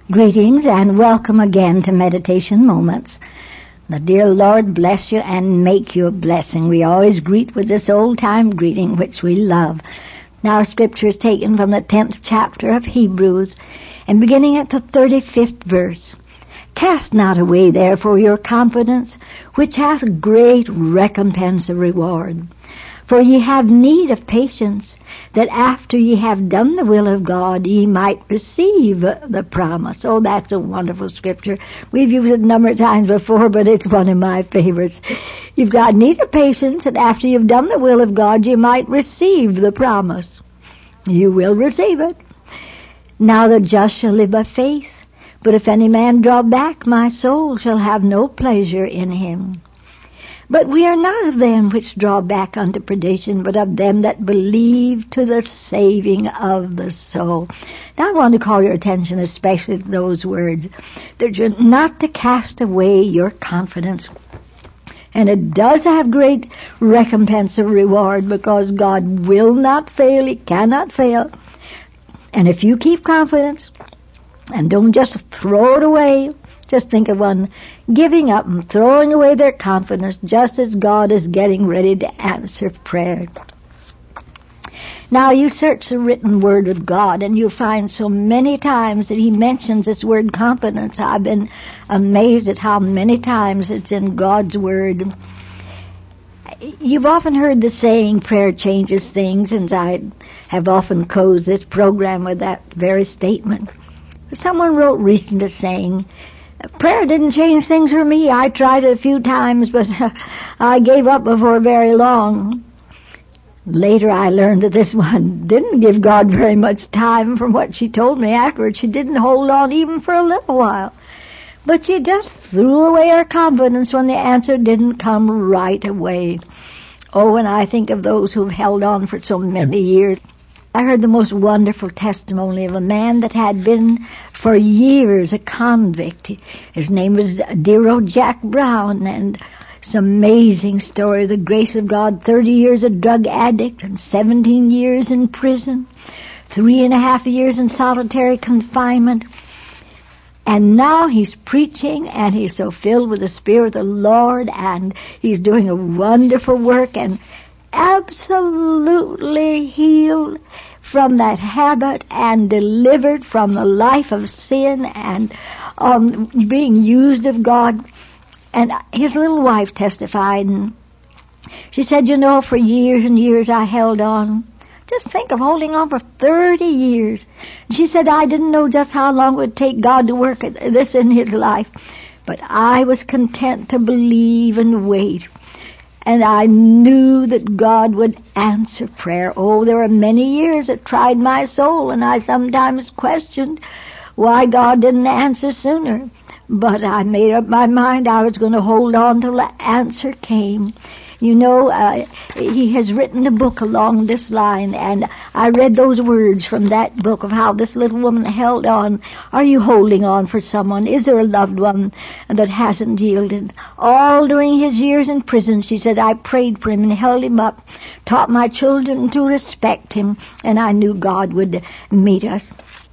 Greetings and welcome again to Meditation Moments. The dear Lord bless you and make you a blessing. We always greet with this old-time greeting which we love. Now our scripture is taken from the 10th chapter of Hebrews and beginning at the 35th verse. Cast not away therefore your confidence, which hath great recompense of reward. For ye have need of patience, that after ye have done the will of God, ye might receive the promise. Oh, that's a wonderful scripture. We've used it a number of times before, but it's one of my favorites. You've got need of patience, and after you've done the will of God, you might receive the promise. You will receive it. Now the just shall live by faith, but if any man draw back, my soul shall have no pleasure in him. But we are not of them which draw back unto perdition, but of them that believe to the saving of the soul. Now I want to call your attention especially to those words, that you're not to cast away your confidence. And it does have great recompense of reward, because God will not fail, He cannot fail. And if you keep confidence and don't just throw it away, just think of one giving up and throwing away their confidence just as God is getting ready to answer prayer. Now you search the written word of God and you'll find so many times that He mentions this word confidence. I've been amazed at how many times it's in God's word. You've often heard the saying, prayer changes things, and I have often closed this program with that very statement. Someone wrote recently saying, prayer didn't change things for me. I tried it a few times, but I gave up before very long. Later I learned that this one didn't give God very much time. From what she told me afterwards, she didn't hold on even for a little while. But she just threw away her confidence when the answer didn't come right away. Oh, and I think of those who've held on for so many years. I heard the most wonderful testimony of a man that had been for years a convict. His name was dear old Jack Brown, and it's an amazing story of the grace of God. 30 years a drug addict and 17 years in prison, 3.5 years in solitary confinement. And now he's preaching, and he's so filled with the Spirit of the Lord, and he's doing a wonderful work, and absolutely healed from that habit and delivered from the life of sin and being used of God. And his little wife testified, and she said, you know, for years and years I held on. Just think of holding on for 30 years. She said, I didn't know just how long it would take God to work at this in his life, but I was content to believe and wait. And I knew that God would answer prayer. Oh, there were many years that tried my soul, and I sometimes questioned why God didn't answer sooner. But I made up my mind I was going to hold on till the answer came. You know, he has written a book along this line, and I read those words from that book of how this little woman held on. Are you holding on for someone? Is there a loved one that hasn't yielded? All during his years in prison, she said, I prayed for him and held him up, taught my children to respect him, and I knew God would meet us.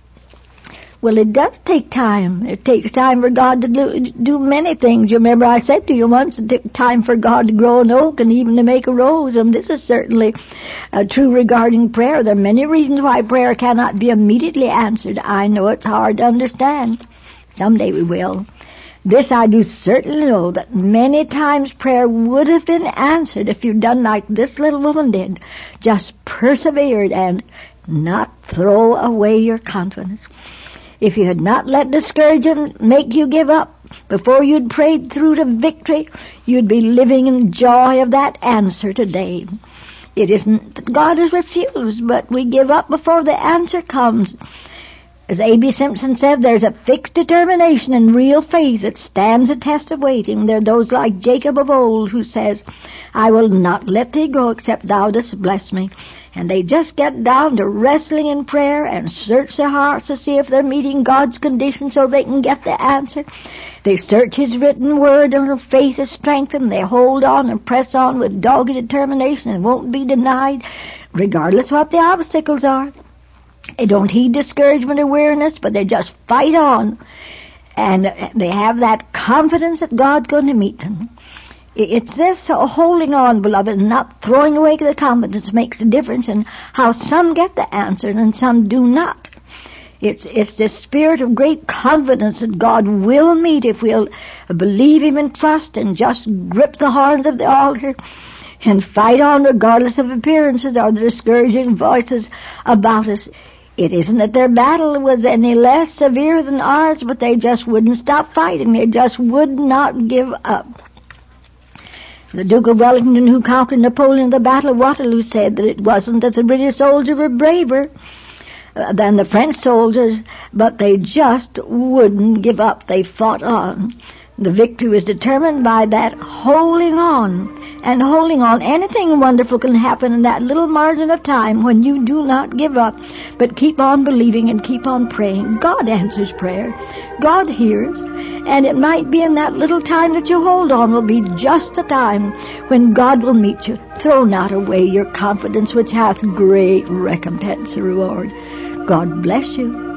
Well, it does take time. It takes time for God to do many things. You remember I said to you once, it took time for God to grow an oak and even to make a rose, and this is certainly true regarding prayer. There are many reasons why prayer cannot be immediately answered. I know it's hard to understand. Someday we will. This I do certainly know, that many times prayer would have been answered if you'd done like this little woman did. Just persevered and not throw away your confidence. If you had not let discouragement make you give up before you'd prayed through to victory, you'd be living in joy of that answer today. It isn't that God has refused, but we give up before the answer comes. As A.B. Simpson said, there's a fixed determination and real faith that stands the test of waiting. There are those like Jacob of old who says, I will not let thee go except thou dost bless me. And they just get down to wrestling in prayer and search their hearts to see if they're meeting God's conditions so they can get the answer. They search His written word until faith is strengthened. They hold on and press on with dogged determination and won't be denied, regardless what the obstacles are. They don't heed discouragement or weariness, but they just fight on. And they have that confidence that God's going to meet them. It's this holding on, beloved, and not throwing away the confidence makes a difference in how some get the answers and some do not. It's this spirit of great confidence that God will meet if we'll believe Him and trust and just grip the horns of the altar and fight on regardless of appearances or the discouraging voices about us. It isn't that their battle was any less severe than ours, but they just wouldn't stop fighting. They just would not give up. The Duke of Wellington, who conquered Napoleon in the Battle of Waterloo, said that it wasn't that the British soldiers were braver than the French soldiers, but they just wouldn't give up. They fought on. The victory was determined by that holding on. And holding on, anything wonderful can happen in that little margin of time when you do not give up, but keep on believing and keep on praying. God answers prayer. God hears. And it might be in that little time that you hold on will be just the time when God will meet you. Throw not away your confidence, which hath great recompense and reward. God bless you.